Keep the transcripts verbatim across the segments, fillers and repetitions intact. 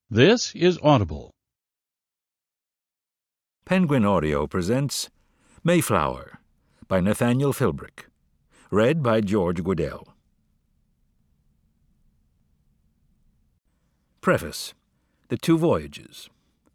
This is Audible. Penguin Audio presents Mayflower by Nathaniel Philbrick. Read by George Guidell. Preface: The Two Voyages.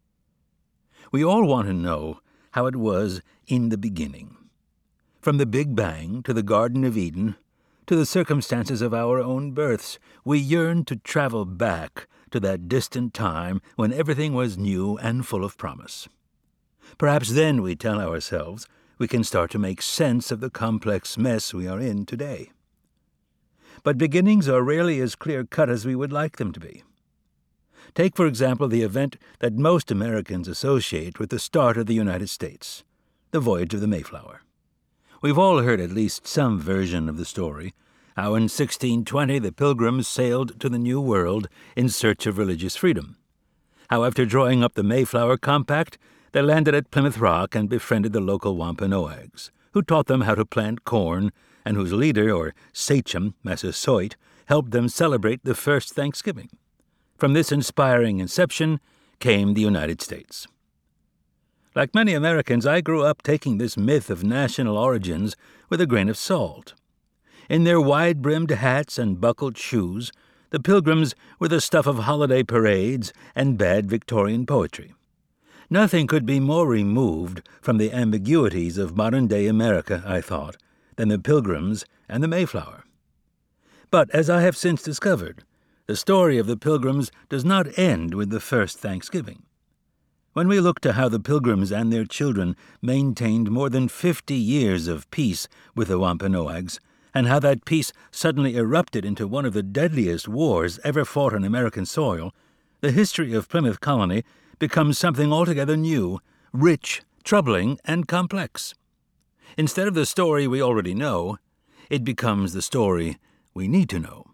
We all want to know how it was in the beginning. From the Big Bang to the Garden of Eden to the circumstances of our own births, we yearn to travel back to that distant time when everything was new and full of promise. Perhaps then, we tell ourselves, we can start to make sense of the complex mess we are in today. But beginnings are rarely as clear-cut as we would like them to be. Take, for example, the event that most Americans associate with the start of the United States, the voyage of the Mayflower. We've all heard at least some version of the story, how in sixteen twenty the Pilgrims sailed to the New World in search of religious freedom, how after drawing up the Mayflower Compact, they landed at Plymouth Rock and befriended the local Wampanoags, who taught them how to plant corn, and whose leader, or sachem, Massasoit, helped them celebrate the first Thanksgiving. From this inspiring inception came the United States. Like many Americans, I grew up taking this myth of national origins with a grain of salt. In their wide-brimmed hats and buckled shoes, the Pilgrims were the stuff of holiday parades and bad Victorian poetry. Nothing could be more removed from the ambiguities of modern-day America, I thought, than the Pilgrims and the Mayflower. But, as I have since discovered, the story of the Pilgrims does not end with the first Thanksgiving. When we look to how the Pilgrims and their children maintained more than fifty years of peace with the Wampanoags, and how that peace suddenly erupted into one of the deadliest wars ever fought on American soil, the history of Plymouth Colony becomes something altogether new, rich, troubling, and complex. Instead of the story we already know, it becomes the story we need to know.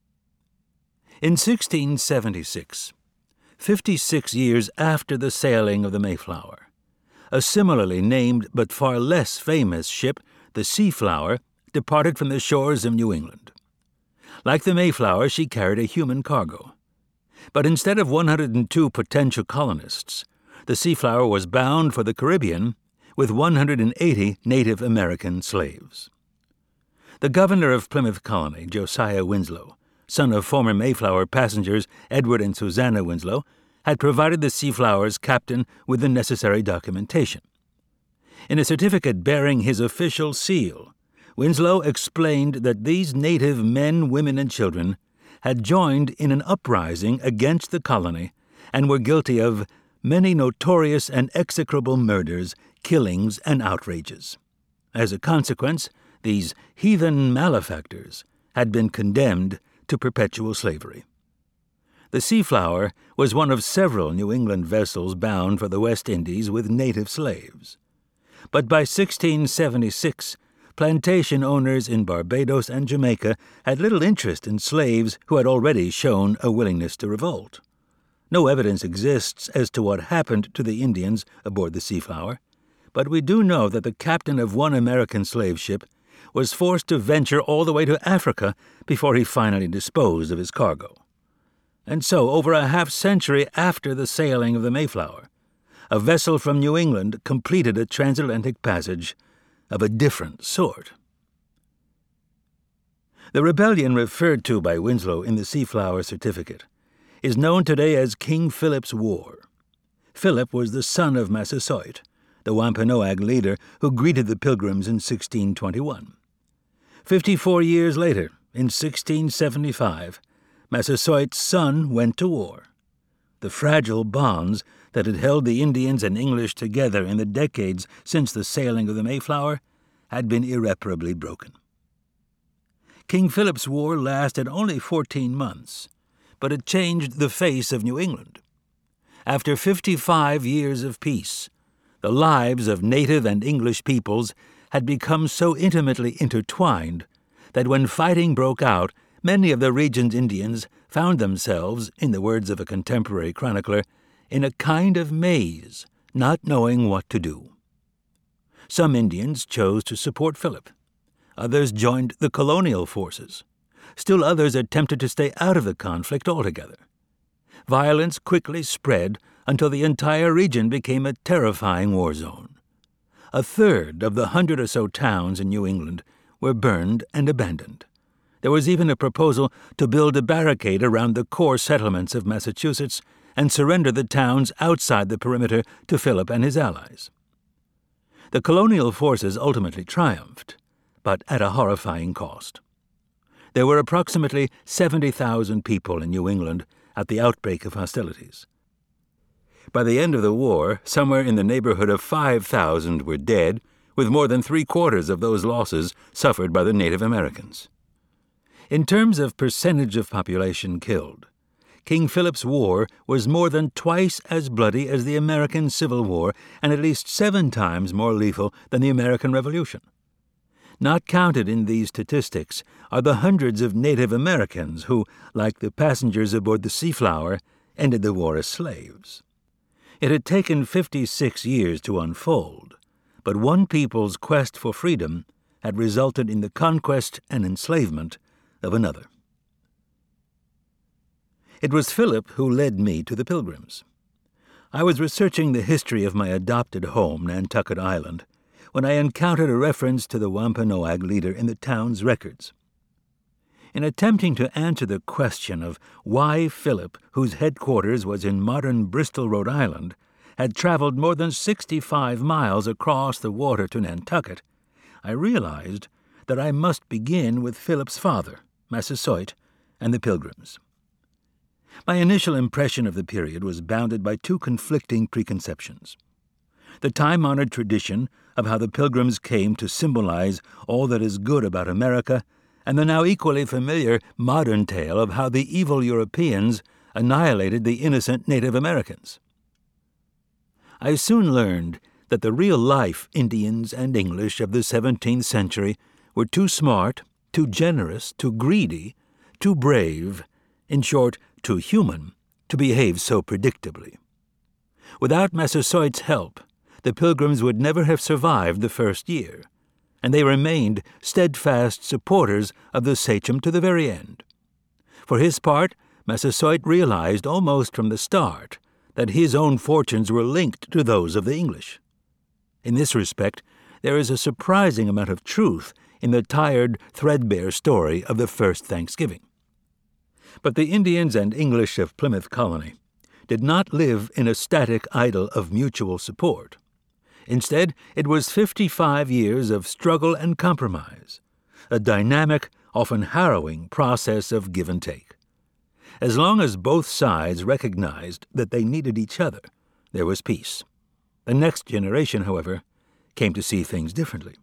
In sixteen seventy-six, fifty-six years after the sailing of the Mayflower, a similarly named but far less famous ship, the Seaflower, departed from the shores of New England. Like the Mayflower, she carried a human cargo. But instead of one hundred two potential colonists, the Seaflower was bound for the Caribbean with one hundred eighty Native American slaves. The governor of Plymouth Colony, Josiah Winslow, son of former Mayflower passengers Edward and Susanna Winslow, had provided the Seaflower's captain with the necessary documentation. In a certificate bearing his official seal, Winslow explained that these native men, women, and children had joined in an uprising against the colony and were guilty of many notorious and execrable murders, killings, and outrages. As a consequence, these heathen malefactors had been condemned to perpetual slavery. The Seaflower was one of several New England vessels bound for the West Indies with native slaves. But by sixteen seventy-six, plantation owners in Barbados and Jamaica had little interest in slaves who had already shown a willingness to revolt. No evidence exists as to what happened to the Indians aboard the Seaflower, but we do know that the captain of one American slave ship was forced to venture all the way to Africa before he finally disposed of his cargo. And so, over a half-century after the sailing of the Mayflower, a vessel from New England completed a transatlantic passage of a different sort. The rebellion referred to by Winslow in the Seaflower certificate is known today as King Philip's War. Philip was the son of Massasoit, the Wampanoag leader who greeted the Pilgrims in sixteen twenty-one. Fifty-four years later, in sixteen seventy-five, Massasoit's son went to war. The fragile bonds that had held the Indians and English together in the decades since the sailing of the Mayflower had been irreparably broken. King Philip's War lasted only fourteen months, but it changed the face of New England. After fifty-five years of peace, the lives of native and English peoples had become so intimately intertwined that when fighting broke out, many of the region's Indians found themselves, in the words of a contemporary chronicler, in a kind of maze, not knowing what to do. Some Indians chose to support Philip. Others joined the colonial forces. Still others attempted to stay out of the conflict altogether. violence quickly spread until the entire region became a terrifying war zone. A third of the hundred or so towns in New England were burned and abandoned. There was even a proposal to build a barricade around the core settlements of Massachusetts and surrender the towns outside the perimeter to Philip and his allies. The colonial forces ultimately triumphed, but at a horrifying cost. There were approximately seventy thousand people in New England at the outbreak of hostilities. By the end of the war, somewhere in the neighborhood of five thousand were dead, with more than three-quarters of those losses suffered by the Native Americans. In terms of percentage of population killed, King Philip's War was more than twice as bloody as the American Civil War and at least seven times more lethal than the American Revolution. Not counted in these statistics are the hundreds of Native Americans who, like the passengers aboard the Seaflower, ended the war as slaves. It had taken fifty-six years to unfold, but one people's quest for freedom had resulted in the conquest and enslavement of another. It was Philip who led me to the Pilgrims. I was researching the history of my adopted home, Nantucket Island, when I encountered a reference to the Wampanoag leader in the town's records. In attempting to answer the question of why Philip, whose headquarters was in modern Bristol, Rhode Island, had traveled more than sixty-five miles across the water to Nantucket, I realized that I must begin with Philip's father, Massasoit, and the Pilgrims. My initial impression of the period was bounded by two conflicting preconceptions: the time-honored tradition of how the Pilgrims came to symbolize all that is good about America, and the now equally familiar modern tale of how the evil Europeans annihilated the innocent Native Americans. I soon learned that the real-life Indians and English of the seventeenth century were too smart, too generous, too greedy, too brave, in short, too human, to behave so predictably. Without Massasoit's help, the Pilgrims would never have survived the first year, and they remained steadfast supporters of the sachem to the very end. For his part, Massasoit realized almost from the start that his own fortunes were linked to those of the English. In this respect, there is a surprising amount of truth in the tired, threadbare story of the first Thanksgiving. But the Indians and English of Plymouth Colony did not live in a static idyll of mutual support. Instead, it was fifty-five years of struggle and compromise, a dynamic, often harrowing process of give and take. As long as both sides recognized that they needed each other, there was peace. The next generation, however, came to see things differently.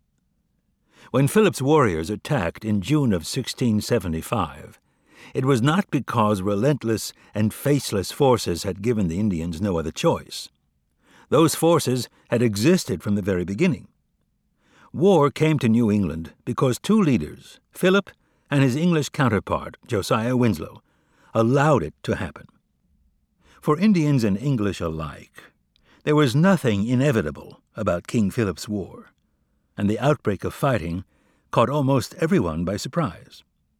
When Philip's warriors attacked in June of sixteen seventy-five, it was not because relentless and faceless forces had given the Indians no other choice. Those forces had existed from the very beginning. War came to New England because two leaders, Philip and his English counterpart, Josiah Winslow, allowed it to happen. For Indians and English alike, there was nothing inevitable about King Philip's War, and the outbreak of fighting caught almost everyone by surprise.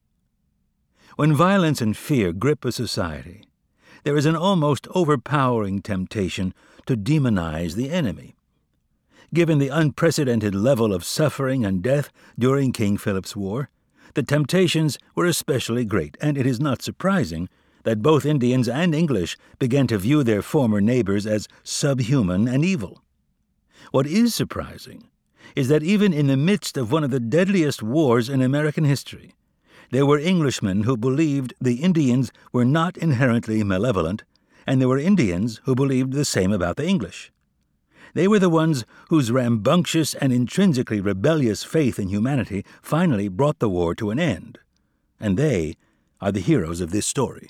When violence and fear grip a society, there is an almost overpowering temptation to demonize the enemy. Given the unprecedented level of suffering and death during King Philip's War, the temptations were especially great, and it is not surprising that both Indians and English began to view their former neighbors as subhuman and evil. What is surprising is that even in the midst of one of the deadliest wars in American history, there were Englishmen who believed the Indians were not inherently malevolent, and there were Indians who believed the same about the English. They were the ones whose rambunctious and intrinsically rebellious faith in humanity finally brought the war to an end, and they are the heroes of this story.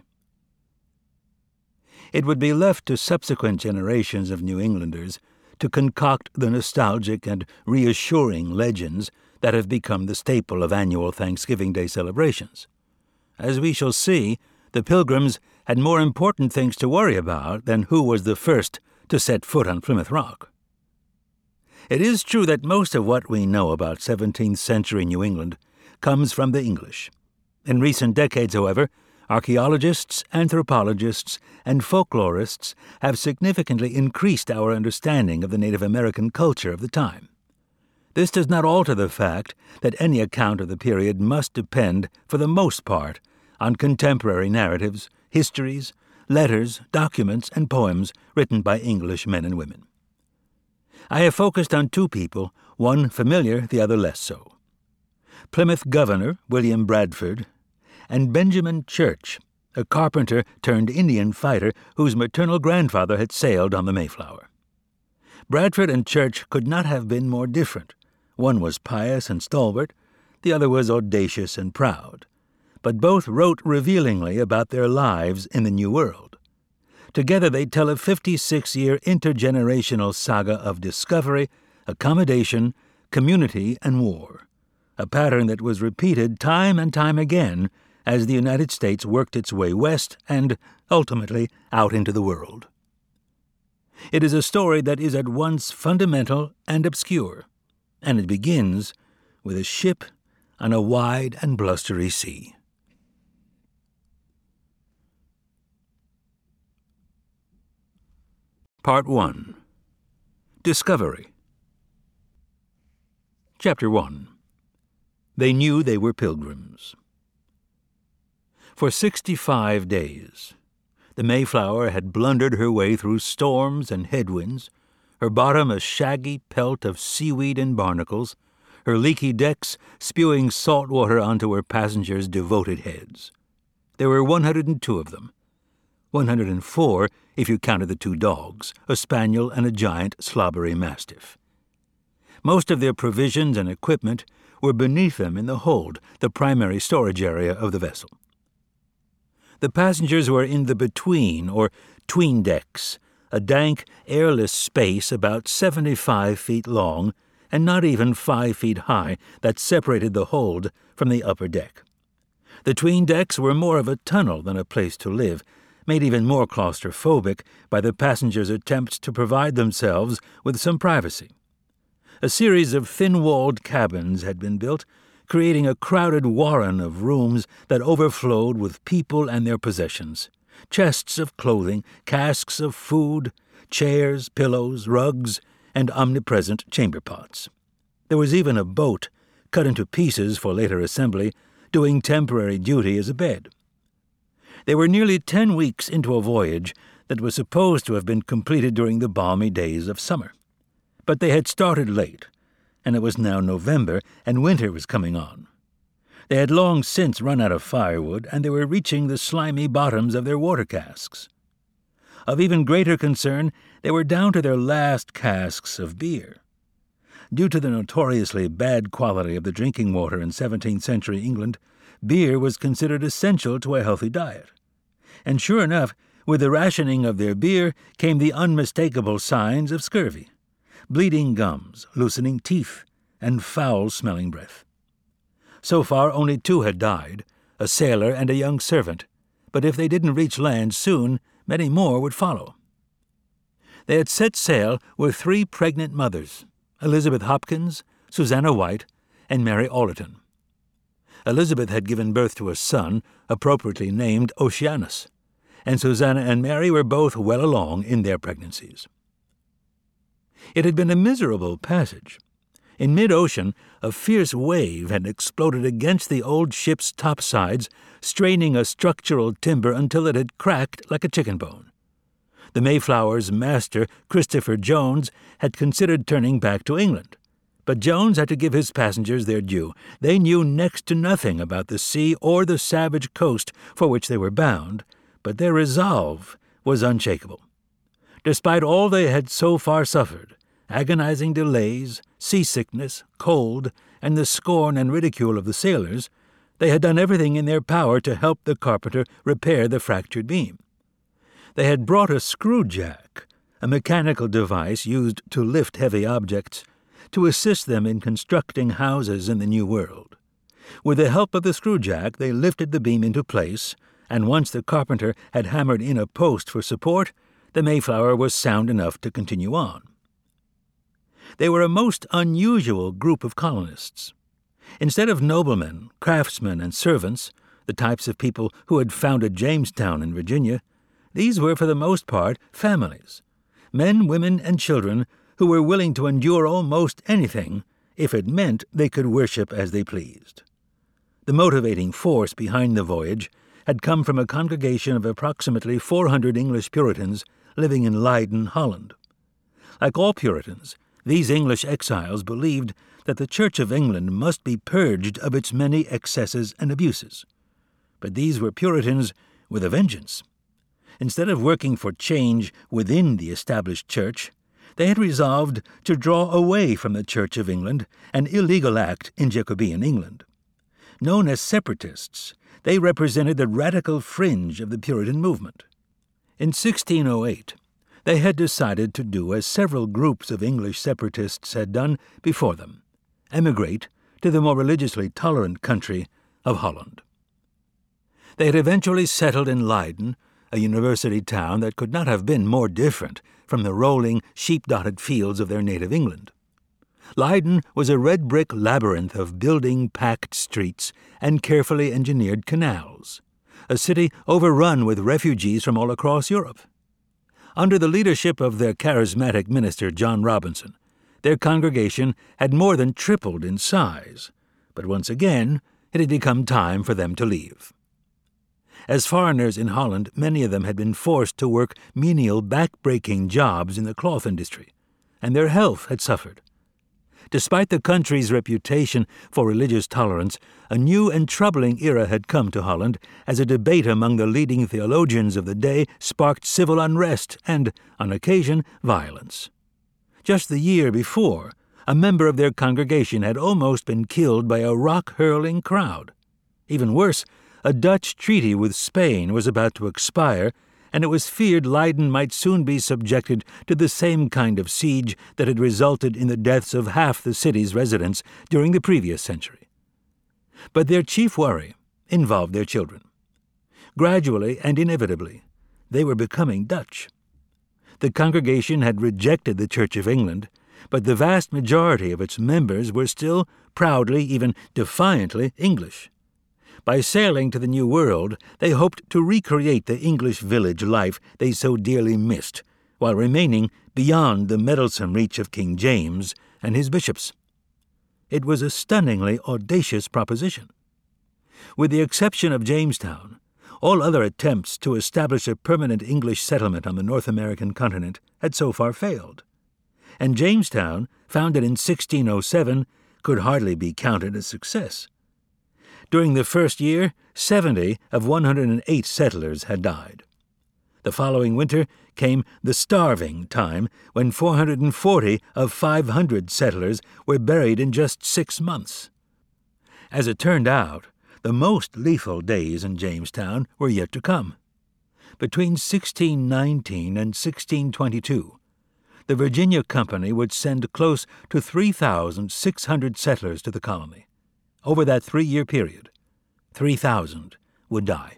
It would be left to subsequent generations of New Englanders to concoct the nostalgic and reassuring legends that have become the staple of annual Thanksgiving Day celebrations. As we shall see, the Pilgrims had more important things to worry about than who was the first to set foot on Plymouth Rock. It is true that most of what we know about seventeenth century New England comes from the English. In recent decades, however, Archaeologists, anthropologists, and folklorists have significantly increased our understanding of the Native American culture of the time. This does not alter the fact that any account of the period must depend, for the most part, on contemporary narratives, histories, letters, documents, and poems written by English men and women. I have focused on two people, one familiar, the other less so. Plymouth Governor William Bradford and Benjamin Church, a carpenter turned Indian fighter whose maternal grandfather had sailed on the Mayflower. Bradford and Church could not have been more different. One was pious and stalwart, the other was audacious and proud, but both wrote revealingly about their lives in the New World. Together they tell a fifty-six-year intergenerational saga of discovery, accommodation, community, and war, a pattern that was repeated time and time again as the United States worked its way west and, ultimately, out into the world. It is a story that is at once fundamental and obscure, and it begins with a ship on a wide and blustery sea. Part one. Discovery. Chapter one. They knew they were pilgrims. For sixty-five days, the Mayflower had blundered her way through storms and headwinds, her bottom a shaggy pelt of seaweed and barnacles, her leaky decks spewing salt water onto her passengers' devoted heads. There were one hundred two of them, one hundred four if you counted the two dogs, a spaniel and a giant slobbery mastiff. Most of their provisions and equipment were beneath them in the hold, the primary storage area of the vessel. The passengers were in the between, or tween decks, a dank, airless space about seventy-five feet long and not even five feet high that separated the hold from the upper deck. The tween decks were more of a tunnel than a place to live, made even more claustrophobic by the passengers' attempts to provide themselves with some privacy. A series of thin-walled cabins had been built, creating a crowded warren of rooms that overflowed with people and their possessions, chests of clothing, casks of food, chairs, pillows, rugs, and omnipresent chamber pots. There was even a boat, cut into pieces for later assembly, doing temporary duty as a bed. They were nearly ten weeks into a voyage that was supposed to have been completed during the balmy days of summer. But they had started late, and it was now November, and winter was coming on. They had long since run out of firewood, and they were reaching the slimy bottoms of their water casks. Of even greater concern, they were down to their last casks of beer. Due to the notoriously bad quality of the drinking water in seventeenth century England, beer was considered essential to a healthy diet. And sure enough, with the rationing of their beer came the unmistakable signs of scurvy: bleeding gums, loosening teeth, and foul-smelling breath. So far only two had died, a sailor and a young servant, but if they didn't reach land soon, many more would follow. They had set sail with three pregnant mothers, Elizabeth Hopkins, Susanna White, and Mary Allerton. Elizabeth had given birth to a son, appropriately named Oceanus, and Susanna and Mary were both well along in their pregnancies. It had been a miserable passage. In mid-ocean, a fierce wave had exploded against the old ship's topsides, straining a structural timber until it had cracked like a chicken bone. The Mayflower's master, Christopher Jones, had considered turning back to England, but Jones had to give his passengers their due. They knew next to nothing about the sea or the savage coast for which they were bound, but their resolve was unshakable. Despite all they had so far suffered, agonizing delays, seasickness, cold, and the scorn and ridicule of the sailors, they had done everything in their power to help the carpenter repair the fractured beam. They had brought a screw-jack, a mechanical device used to lift heavy objects, to assist them in constructing houses in the New World. With the help of the screw-jack, they lifted the beam into place, and once the carpenter had hammered in a post for support, the Mayflower was sound enough to continue on. They were a most unusual group of colonists. Instead of noblemen, craftsmen, and servants, the types of people who had founded Jamestown in Virginia, these were for the most part families, men, women, and children who were willing to endure almost anything if it meant they could worship as they pleased. The motivating force behind the voyage had come from a congregation of approximately four hundred English Puritans living in Leiden, Holland. Like all Puritans, these English exiles believed that the Church of England must be purged of its many excesses and abuses. But these were Puritans with a vengeance. Instead of working for change within the established church, they had resolved to draw away from the Church of England, an illegal act in Jacobean England. Known as separatists, they represented the radical fringe of the Puritan movement. In sixteen oh eight, they had decided to do as several groups of English separatists had done before them, emigrate to the more religiously tolerant country of Holland. They had eventually settled in Leiden, a university town that could not have been more different from the rolling, sheep-dotted fields of their native England. Leiden was a red-brick labyrinth of building-packed streets and carefully engineered canals, a city overrun with refugees from all across Europe. Under the leadership of their charismatic minister, John Robinson, their congregation had more than tripled in size, but once again it had become time for them to leave. As foreigners in Holland, many of them had been forced to work menial, back-breaking jobs in the cloth industry, and their health had suffered. Despite the country's reputation for religious tolerance, a new and troubling era had come to Holland as a debate among the leading theologians of the day sparked civil unrest and, on occasion, violence. Just the year before, a member of their congregation had almost been killed by a rock-hurling crowd. Even worse, a Dutch treaty with Spain was about to expire, and it was feared Leiden might soon be subjected to the same kind of siege that had resulted in the deaths of half the city's residents during the previous century. But their chief worry involved their children. Gradually and inevitably, they were becoming Dutch. The congregation had rejected the Church of England, but the vast majority of its members were still proudly, even defiantly, English. By sailing to the New World, they hoped to recreate the English village life they so dearly missed, while remaining beyond the meddlesome reach of King James and his bishops. It was a stunningly audacious proposition. With the exception of Jamestown, all other attempts to establish a permanent English settlement on the North American continent had so far failed, and Jamestown, founded in sixteen oh seven, could hardly be counted a success. During the first year, seventy of one hundred eight settlers had died. The following winter came the starving time, when four hundred forty of five hundred settlers were buried in just six months. As it turned out, the most lethal days in Jamestown were yet to come. Between sixteen nineteen and sixteen twenty-two, the Virginia Company would send close to three thousand six hundred settlers to the colony. Over that three-year period, three thousand would die.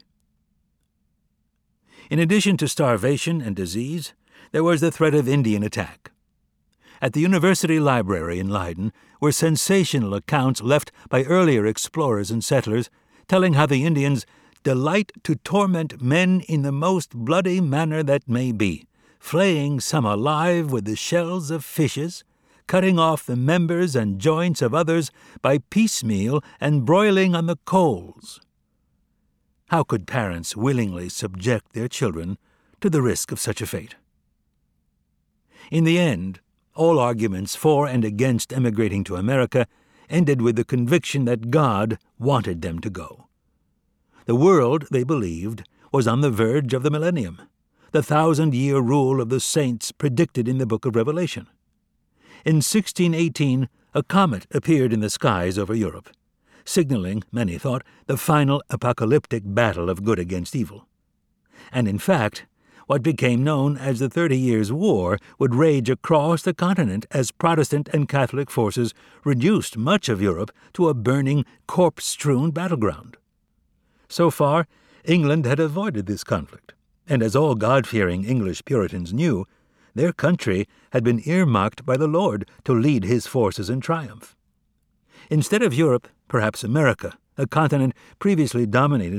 In addition to starvation and disease, there was the threat of Indian attack. At the University Library in Leiden were sensational accounts left by earlier explorers and settlers telling how the Indians delight to torment men in the most bloody manner that may be, flaying some alive with the shells of fishes, cutting off the members and joints of others by piecemeal and broiling on the coals. How could parents willingly subject their children to the risk of such a fate? In the end, all arguments for and against emigrating to America ended with the conviction that God wanted them to go. The world, they believed, was on the verge of the millennium, the thousand-year rule of the saints predicted in the book of Revelation. In sixteen eighteen, a comet appeared in the skies over Europe, signaling, many thought, the final apocalyptic battle of good against evil. And in fact, what became known as the Thirty Years' War would rage across the continent as Protestant and Catholic forces reduced much of Europe to a burning, corpse-strewn battleground. So far, England had avoided this conflict, and as all God-fearing English Puritans knew, their country had been earmarked by the Lord to lead his forces in triumph. Instead of Europe, perhaps America, a continent previously dominated